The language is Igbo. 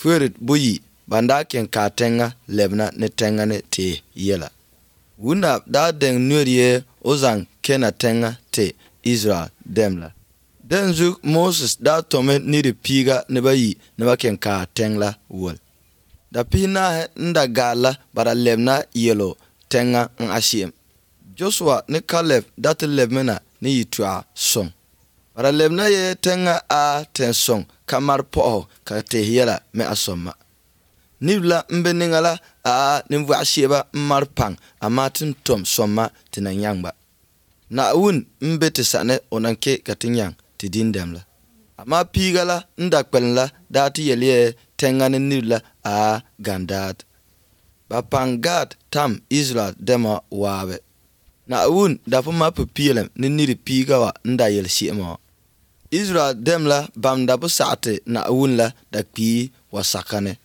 Fuerit buyi banda ken ka tenga lebna ne tenga ne te yela. Wuna da den nurie ozang kena tenga te Israel demla. Den zuk Moses da tome ni de piga ne bayi ne ba ken ka tengla wol. Da pina nda gala bara lebna yelo tenga ng ashiem. Joshua ne Caleb da te lebmena ne yitwa song. Bara lebna ye tenga a ten song kamar po ka te yela me asoma. Nibla mbeningala a nimwa asheba marpang amatin tom soma tinanyangba. Na un mbete sane onanke katinyang tidindemla. Ama pigala ndakpenla dati yelie tengane nibla a gandad. Bapangad tam Israel dema wawe. Na un dapuma pupilem niri pigawa nda yel shiema. Israel demla bam dapu saate na un la dakpi wasakane.